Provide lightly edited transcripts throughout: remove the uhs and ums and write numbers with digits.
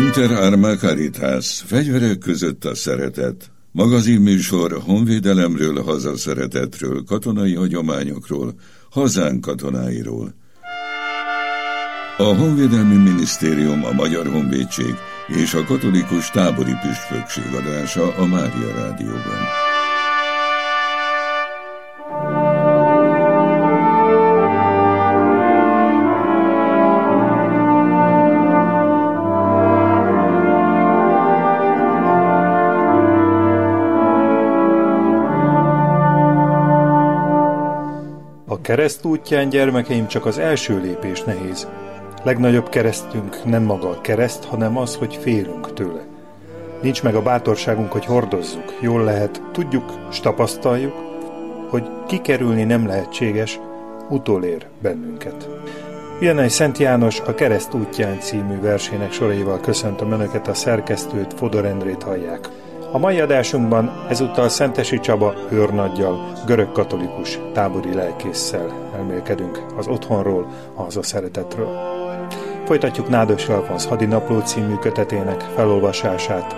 Inter Arma Caritas, fegyverek között a szeretet. Magazinműsor honvédelemről, hazaszeretetről, katonai hagyományokról, hazánk katonáiról. A Honvédelmi Minisztérium, a Magyar Honvédség és a Katolikus Tábori Püspökség adása a Mária Rádióban. A kereszt útján, gyermekeim, csak az első lépés nehéz. Legnagyobb keresztünk nem maga a kereszt, hanem az, hogy félünk tőle. Nincs meg a bátorságunk, hogy hordozzuk. Jól lehet, tudjuk, s tapasztaljuk, hogy kikerülni nem lehetséges, utolér bennünket. Vianney Szent János a Kereszt útján című versének soraival köszöntöm Önöket, a szerkesztőt, Fodor Endrét hallják. A mai adásunkban ezúttal Szentesi Csaba őrnaggyal, görög katolikus tábori lelkésszel elmélkedünk az otthonról, a hazaszeretetről. Folytatjuk Nádas Alfonz Hadinapló című kötetének felolvasását.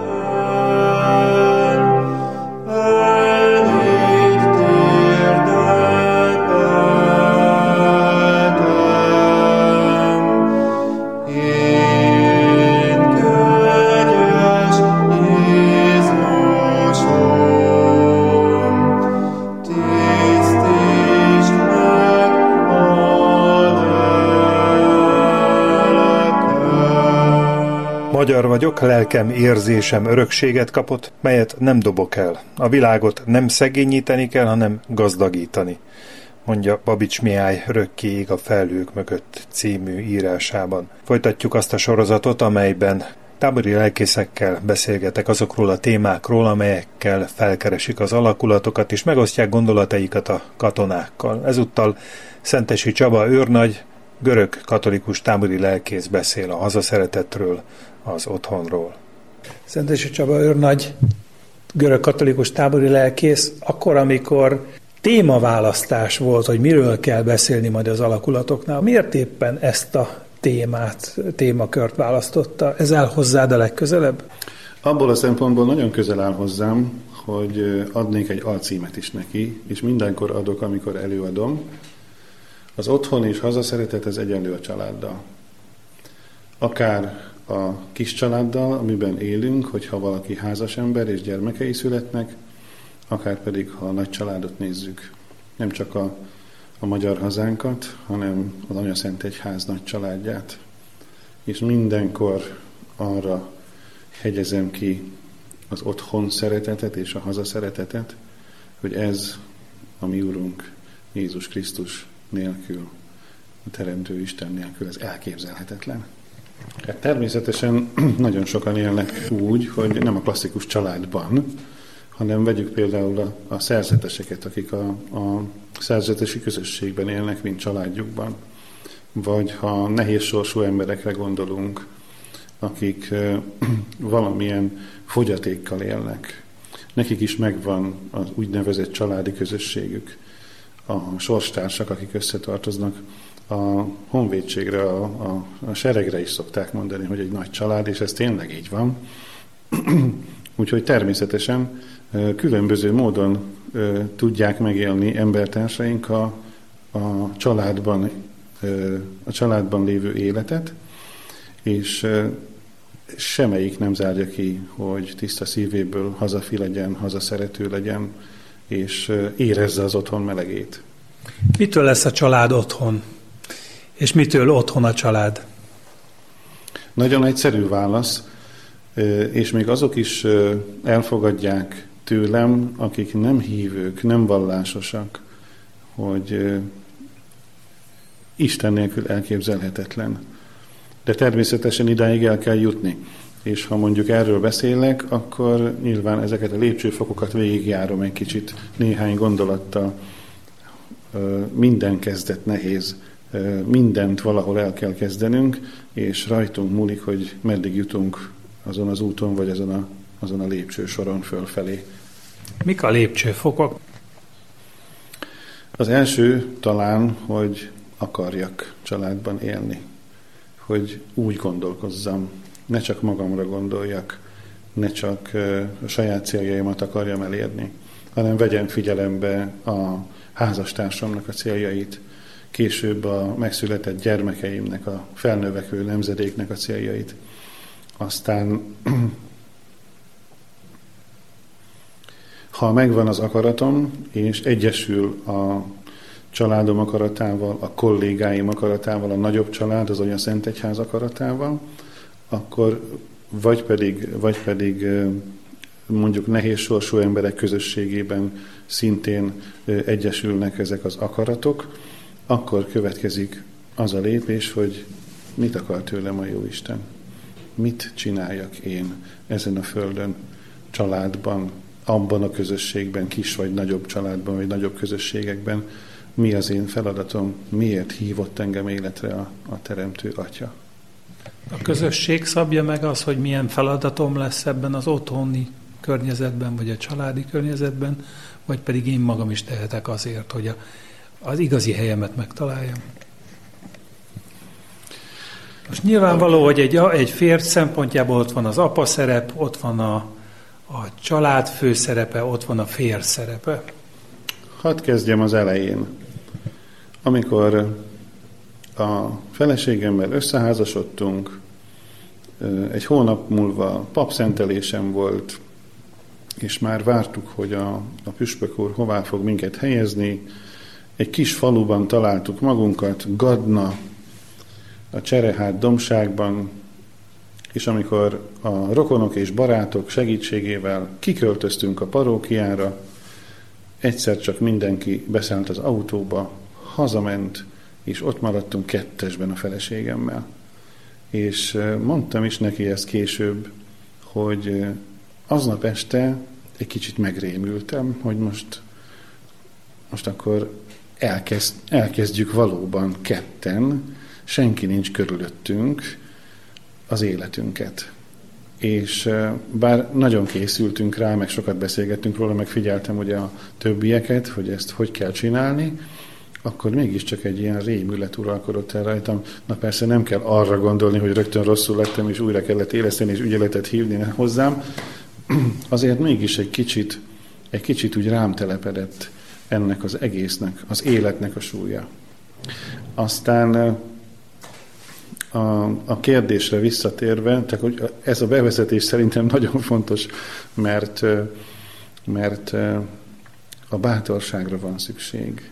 Magyar vagyok, lelkem, érzésem örökséget kapott, melyet nem dobok el. A világot nem szegényíteni kell, hanem gazdagítani, mondja Babics Mihály Rökké ég a felhők mögött című írásában. Folytatjuk azt a sorozatot, amelyben tábori lelkészekkel beszélgetek azokról a témákról, amelyekkel felkeresik az alakulatokat, és megosztják gondolataikat a katonákkal. Ezúttal Szentesi Csaba őrnagy, görög katolikus tábori lelkész beszél a hazaszeretetről, az otthonról. Szentesi Csaba őrnagy, görög katolikus tábori lelkész, akkor, amikor témaválasztás volt, hogy miről kell beszélni majd az alakulatoknál, miért éppen ezt a témakört választotta? Ez áll hozzád a legközelebb? Abból a szempontból nagyon közel áll hozzám, hogy adnék egy alcímet is neki, és mindenkor adok, amikor előadom. Az otthon és hazaszeretet ez egyenlő a családdal. Akár a kis családdal, amiben élünk, hogyha valaki házas ember és gyermekei születnek, akár pedig, ha a nagy családot nézzük. Nem csak a magyar hazánkat, hanem az Anyaszentegyház nagy családját. És mindenkor arra hegyezem ki az otthon szeretetet és a hazaszeretetet, hogy ez a mi Urunk Jézus Krisztus nélkül, a Teremtő Isten nélkül, ez elképzelhetetlen. Hát természetesen nagyon sokan élnek úgy, hogy nem a klasszikus családban, hanem vegyük például a szerzeteseket, akik a szerzetesi közösségben élnek, mint családjukban. Vagy ha nehéz sorsú emberekre gondolunk, akik valamilyen fogyatékkal élnek. Nekik is megvan az úgynevezett családi közösségük. A sorstársak, akik összetartoznak, a honvédségre, a seregre is szokták mondani, hogy egy nagy család, és ez tényleg így van. Úgyhogy természetesen különböző módon tudják megélni embertársaink a családban lévő életet, és semmelyik nem zárja ki, hogy tiszta szívéből hazafi legyen, hazaszerető legyen, és érezze az otthon melegét. Mitől lesz a család otthon? És mitől otthon a család? Nagyon egyszerű válasz, és még azok is elfogadják tőlem, akik nem hívők, nem vallásosak, hogy Isten nélkül elképzelhetetlen. De természetesen idáig el kell jutni. És ha mondjuk erről beszélek, akkor nyilván ezeket a lépcsőfokokat végigjárom egy kicsit néhány gondolattal. Minden kezdet nehéz, mindent valahol el kell kezdenünk, és rajtunk múlik, hogy meddig jutunk azon az úton, vagy azon a lépcsősoron fölfelé. Mik a lépcsőfokok? Az első talán, hogy akarjak családban élni, hogy úgy gondolkozzam, ne csak magamra gondoljak, ne csak a saját céljaimat akarjam elérni, hanem vegyem figyelembe a házastársamnak a céljait, később a megszületett gyermekeimnek, a felnövekvő nemzedéknek a céljait. Aztán, ha megvan az akaratom, és egyesül a családom akaratával, a kollégáim akaratával, a nagyobb család, az Anyaszentegyház akaratával, akkor vagy pedig mondjuk nehéz sorsú emberek közösségében szintén egyesülnek ezek az akaratok, akkor következik az a lépés, hogy mit akar tőlem a Jóisten. Mit csináljak én ezen a földön, családban, abban a közösségben, kis vagy nagyobb családban, vagy nagyobb közösségekben. Mi az én feladatom, miért hívott engem életre a Teremtő Atya. A közösség szabja meg az, hogy milyen feladatom lesz ebben az otthoni környezetben, vagy a családi környezetben, vagy pedig én magam is tehetek azért, hogy az igazi helyemet megtaláljam. Most nyilvánvaló, hogy egy férj szempontjából ott van az apa szerep, ott van a család fő szerepe, ott van a férj szerepe. Hadd kezdjem az elején. Amikor a feleségemmel összeházasodtunk, egy hónap múlva papszentelésem volt, és már vártuk, hogy a püspök úr hová fog minket helyezni. Egy kis faluban találtuk magunkat, Gadna, a Cserehát dombságban, és amikor a rokonok és barátok segítségével kiköltöztünk a parókiára, egyszer csak mindenki beszállt az autóba, hazament, és ott maradtunk kettesben a feleségemmel. És mondtam is neki ezt később, hogy aznap este egy kicsit megrémültem, hogy most akkor elkezdjük valóban ketten, senki nincs körülöttünk, az életünket. És bár nagyon készültünk rá, meg sokat beszélgettünk róla, meg figyeltem ugye a többieket, hogy ezt hogy kell csinálni, akkor mégiscsak egy ilyen rémület uralkodott el rajtam. Na persze nem kell arra gondolni, hogy rögtön rosszul lettem, és újra kellett éleszteni, és ügyeletet hívni hozzám. Azért mégis egy kicsit úgy rám telepedett ennek az egésznek, az életnek a súlya. Aztán a kérdésre visszatérve, tehát hogy ez a bevezetés szerintem nagyon fontos, mert a bátorságra van szükség.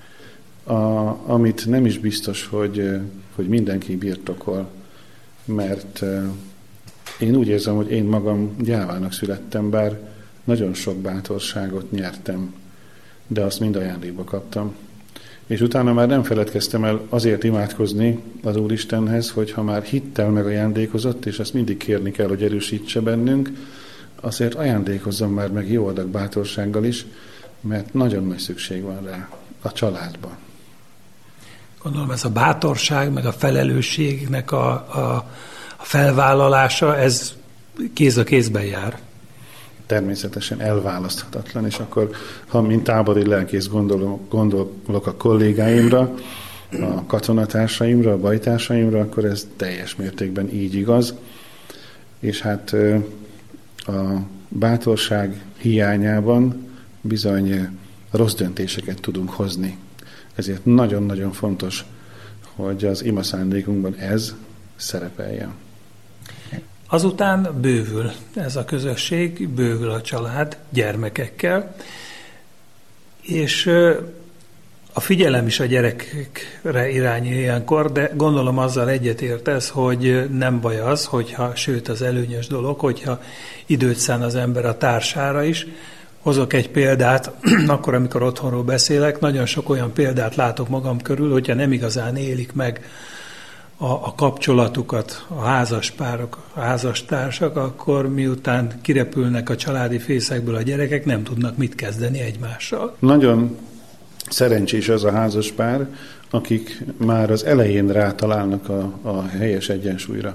Amit nem is biztos, hogy mindenki birtokol, mert én úgy érzem, hogy én magam gyávának születtem, bár nagyon sok bátorságot nyertem, de azt mind ajándékba kaptam. És utána már nem feledkeztem el azért imádkozni az Úristenhez, hogy ha már hittel meg ajándékozott, és ezt mindig kérni kell, hogy erősítse bennünk, azért ajándékozzam már meg jó adag bátorsággal is, mert nagyon nagy szükség van rá a családban. Gondolom ez a bátorság, meg a felelősségnek a felvállalása, ez kéz a kézben jár. Természetesen elválaszthatatlan, és akkor, ha mint tábori lelkész gondolok a kollégáimra, a katonatársaimra, a bajtársaimra, akkor ez teljes mértékben így igaz. És hát a bátorság hiányában bizony rossz döntéseket tudunk hozni. Ezért nagyon-nagyon fontos, hogy az ima szándékunkban ez szerepeljen. Azután bővül ez a közösség, bővül a család gyermekekkel, és a figyelem is a gyerekekre irányul ilyenkor, de gondolom azzal egyetértesz, hogy nem baj az, sőt az előnyös dolog, hogyha időt szán az ember a társára is. Hozok egy példát, akkor, amikor otthonról beszélek, nagyon sok olyan példát látok magam körül, hogyha nem igazán élik meg a kapcsolatukat a házaspárok, a házastársak, akkor miután kirepülnek a családi fészekből a gyerekek, nem tudnak mit kezdeni egymással. Nagyon szerencsés az a házaspár, akik már az elején rátalálnak a helyes egyensúlyra.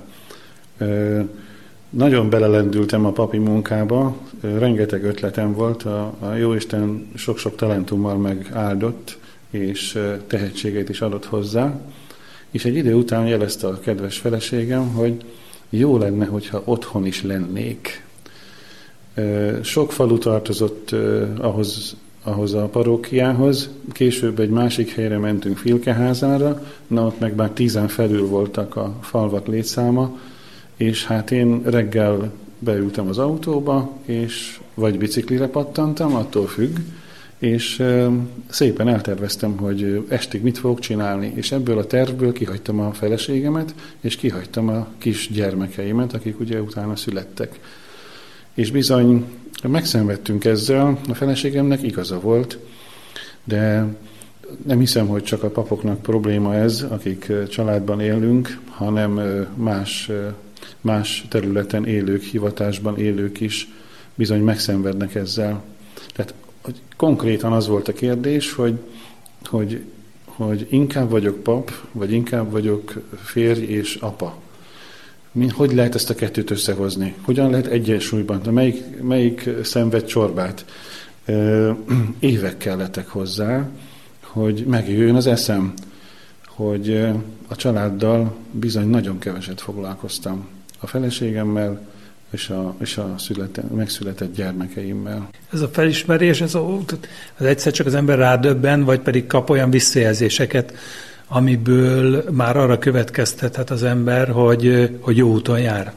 Nagyon belelendültem a papi munkába, rengeteg ötletem volt, a Jóisten sok-sok talentummal megáldott, és tehetségét is adott hozzá, és egy idő után jelezte a kedves feleségem, hogy jó lenne, hogyha otthon is lennék. Sok falu tartozott ahhoz a parókiához, később egy másik helyre mentünk Filkeházára, ott meg már 10-en felül voltak a falvak létszáma, és hát én reggel beültem az autóba, és vagy biciklire pattantam, attól függ, és szépen elterveztem, hogy estig mit fogok csinálni, és ebből a tervből kihagytam a feleségemet, és kihagytam a kis gyermekeimet, akik ugye utána születtek. És bizony megszenvedtünk ezzel, a feleségemnek igaza volt, de nem hiszem, hogy csak a papoknak probléma ez, akik családban élünk, hanem más területen élők, hivatásban élők is bizony megszenvednek ezzel. Tehát hogy konkrétan az volt a kérdés, hogy inkább vagyok pap, vagy inkább vagyok férj és apa. Hogy lehet ezt a kettőt összehozni? Hogyan lehet egyensúlyban? Melyik szenved csorbát? Évek kellettek hozzá, hogy megjöjjön az eszem, hogy a családdal bizony nagyon keveset foglalkoztam. A feleségemmel és a megszületett gyermekeimmel. Ez a felismerés, az egyszer csak az ember rádöbben, vagy pedig kap olyan visszajelzéseket, amiből már arra következtethet az ember, hogy jó úton jár.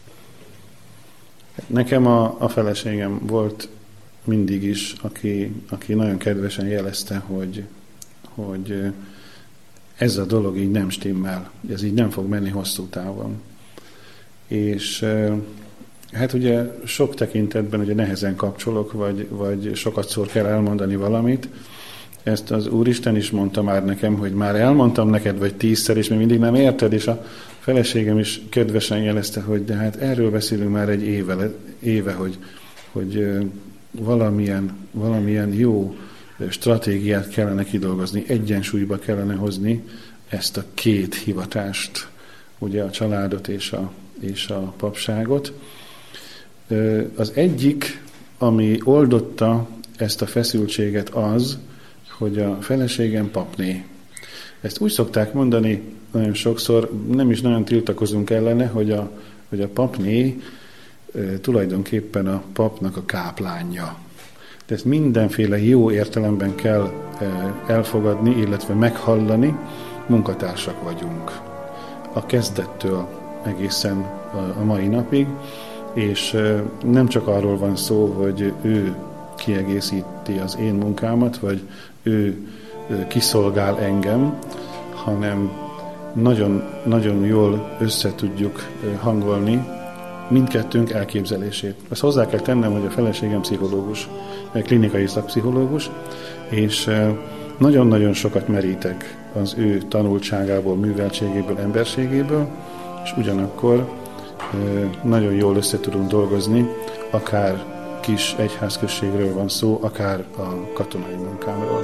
Nekem a feleségem volt mindig is, aki nagyon kedvesen jelezte, hogy ez a dolog így nem stimmel, ez így nem fog menni hosszú távon. És hát ugye sok tekintetben ugye nehezen kapcsolok, vagy sokatszor kell elmondani valamit. Ezt az Úristen is mondta már nekem, hogy már elmondtam neked, vagy 10-szer, és még mindig nem érted, és a feleségem is kedvesen jelezte, hogy de hát erről beszélünk már egy éve, hogy valamilyen jó stratégiát kellene kidolgozni, egyensúlyba kellene hozni ezt a két hivatást, ugye a családot és a papságot. Az egyik, ami oldotta ezt a feszültséget az, hogy a feleségem papné. Ezt úgy szokták mondani nagyon sokszor, nem is nagyon tiltakozunk ellene, hogy a papné tulajdonképpen a papnak a káplánja. De ezt mindenféle jó értelemben kell elfogadni, illetve meghallani, munkatársak vagyunk. A kezdettől egészen a mai napig, és nem csak arról van szó, hogy ő kiegészíti az én munkámat, vagy ő kiszolgál engem, hanem nagyon, nagyon jól össze tudjuk hangolni mindkettőnk elképzelését. Ezt hozzá kell tennem, hogy a feleségem pszichológus, klinikai szakpszichológus, és nagyon-nagyon sokat merítek az ő tanultságából, műveltségéből, emberségéből, és ugyanakkor nagyon jól össze tudunk dolgozni, akár kis egyházközségről van szó, akár a katonai munkámról.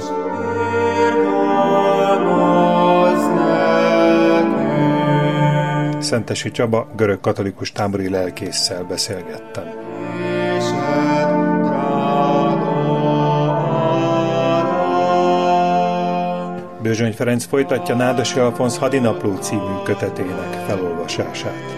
Szentesi Csaba görög katolikus tábori lelkésszel beszélgettem. Bőzsöny Ferenc folytatja Nádasi Alfonz Hadinapló című kötetének felolvasását.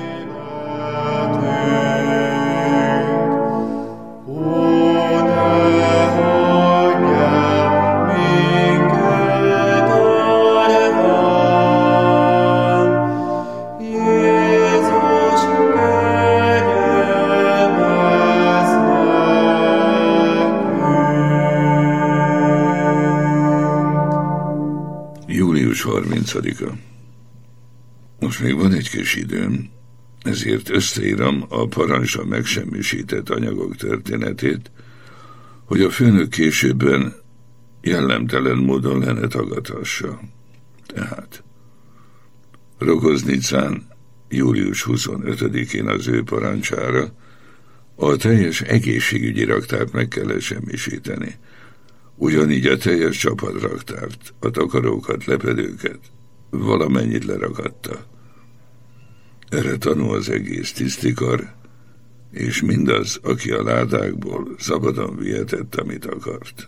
Július 30-a. Most még van egy kis időm, ezért összeírom a parancsra megsemmisített anyagok történetét, hogy a főnök későbben jellemtelen módon le ne tagadhassa. Tehát Rogoznicán július 25-én az ő parancsára a teljes egészségügyi raktárt meg kell semmisíteni. Ugyanígy a teljes csapatraktárt, a takarókat, lepedőket, valamennyit leragatta. Erre tanul az egész tisztikar, és mindaz, aki a ládákból szabadon vihetett, amit akart.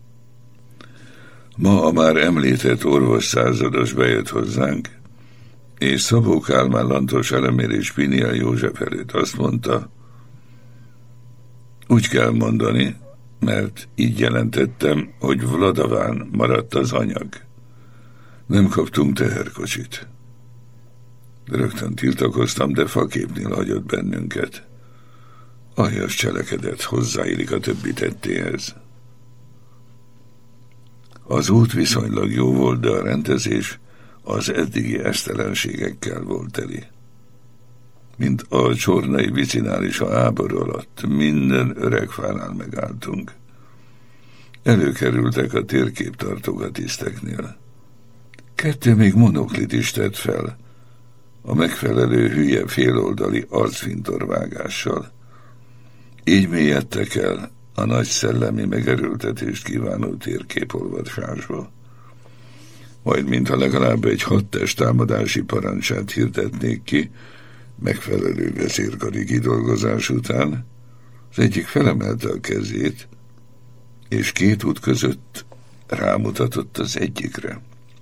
Ma a már említett orvos százados bejött hozzánk, és Szabó Kálmán Lantos Elemér és Piniel József előtt azt mondta, úgy kell mondani, mert így jelentettem, hogy Vladaván maradt az anyag. Nem kaptunk teherkocsit. Rögtön tiltakoztam, de faképnél hagyott bennünket. Aljas cselekedet, hozzáillik a többi tettéhez. Az út viszonylag jó volt, de a rendezés az eddigi esztelenségekkel volt teli. Mint a csornai vicinál is a háború alatt, minden öreg fánál megálltunk. Előkerültek a térképtartók a tiszteknél. 2 még monoklit is tett fel, a megfelelő hülye féloldali arcfintorvágással. Így mélyedtek el a nagy szellemi megerőltetést kívánó térképolvasásba. Majd mintha legalább egy 6 testtámadási parancsát hirdetnék ki, megfelelő vezérkari kidolgozás után, az egyik felemelte a kezét, és 2 út között rámutatott az egyikre.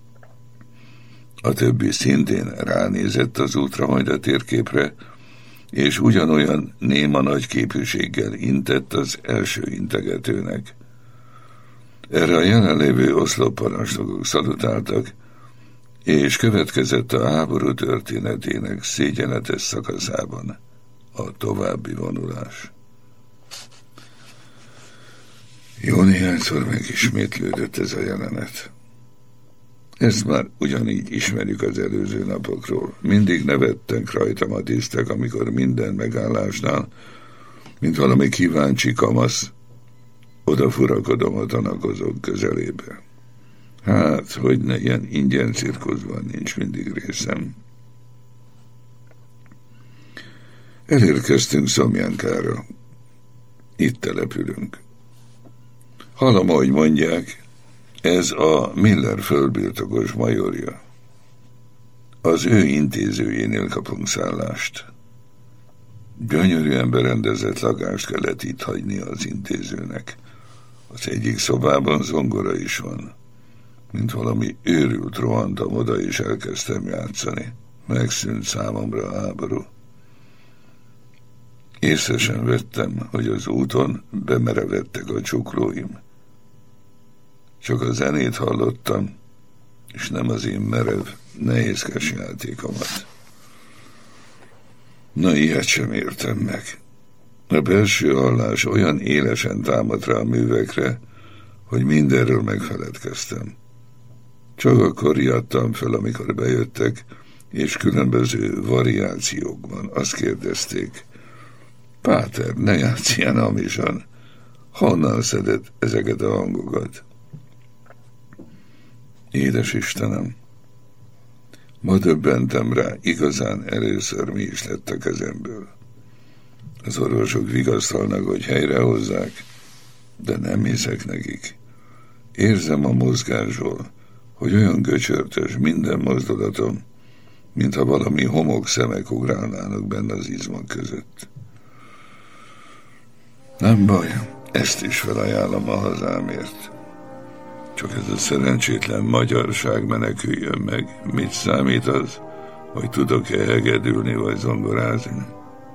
A többi szintén ránézett az útra, majd a térképre, és ugyanolyan néma nagy képűséggel intett az első integetőnek. Erre a jelenlévő oszlopparancsnokok szalutáltak, és következett a háború történetének szégyenletes szakaszában a további vonulás. Jó néhányszor megismétlődött ez a jelenet. Ezt már ugyanígy ismerjük az előző napokról. Mindig nevettek rajtam a tisztek, amikor minden megállásnál, mint valami kíváncsi kamasz, odafurakodom a tanakozók közelébe. Hát, hogy ne ilyen ingyen cirkuszban nincs mindig részem. Elérkeztünk Szomjánkára. Itt települünk. Hallom, ahogy mondják, ez a Miller földbirtokos majorja. Az ő intézőjénél kapunk szállást. Gyönyörűen berendezett lakást kellett itt hagyni az intézőnek. Az egyik szobában zongora is van. Mint valami őrült rohantam oda, és elkezdtem játszani. Megszűnt számomra a háború. Észre sem vettem, hogy az úton bemerevedtek a csuklóim. Csak a zenét hallottam, és nem az én merev, nehézkes játékomat. Na, ilyet sem értem meg. A belső hallás olyan élesen támadt rá a művekre, hogy mindenről megfeledkeztem. Csak akkor riadtam föl, amikor bejöttek, és különböző variációkban azt kérdezték: Páter, ne játsz ilyen hamisan. Honnan szedett ezeket a hangokat? Édes Istenem, ma döbbentem rá, igazán először mi is lett a kezemből. Az orvosok vigasztalnak, hogy helyrehozzák, de nem hiszek nekik. Érzem a mozgásból, hogy olyan göcsörtös minden mozdulatom, mintha valami homokszemek ugrálnának benne az izmak között. Nem baj, ezt is felajánlom a hazámért. Csak ez a szerencsétlen magyarság meneküljön meg. Mit számít az, hogy tudok-e hegedülni vagy zongorázni?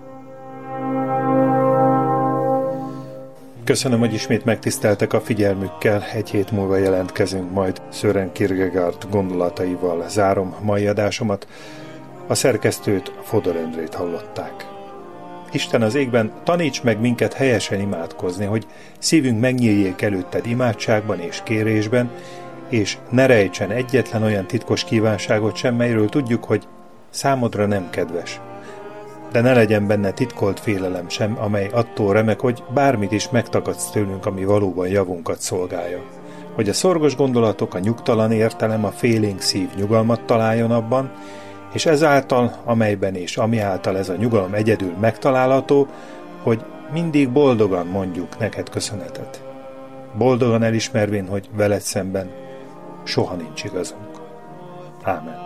Köszönöm, hogy ismét megtiszteltek a figyelmükkel. Egy hét múlva jelentkezünk majd. Søren Kierkegaard gondolataival zárom mai adásomat. A szerkesztőt, Fodor Endrét hallották. Isten az égben, taníts meg minket helyesen imádkozni, hogy szívünk megnyíljék előtted imádságban és kérésben, és ne rejtsen egyetlen olyan titkos kívánságot sem, melyről tudjuk, hogy számodra nem kedves. De ne legyen benne titkolt félelem sem, amely attól remek, hogy bármit is megtagadsz tőlünk, ami valóban javunkat szolgálja. Hogy a szorgos gondolatok, a nyugtalan értelem, a félénk szív nyugalmat találjon abban, és ezáltal, amelyben és ami által ez a nyugalom egyedül megtalálható, hogy mindig boldogan mondjuk neked köszönetet. Boldogan elismervén, hogy veled szemben soha nincs igazunk. Ámen.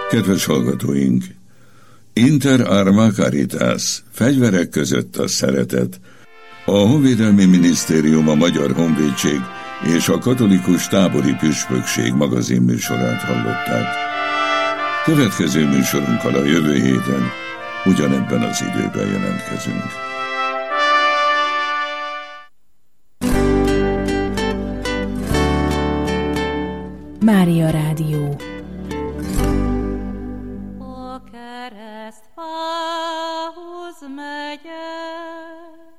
Kedves hallgatóink! Inter arma caritas, fegyverek között a szeretet. A Honvédelmi Minisztérium, a Magyar Honvédség és a Katolikus Tábori Püspökség magazin műsorát hallották. Következő műsorunkkal a jövő héten ugyanebben az időben jelentkezünk. Mária Rádió. O keresztfához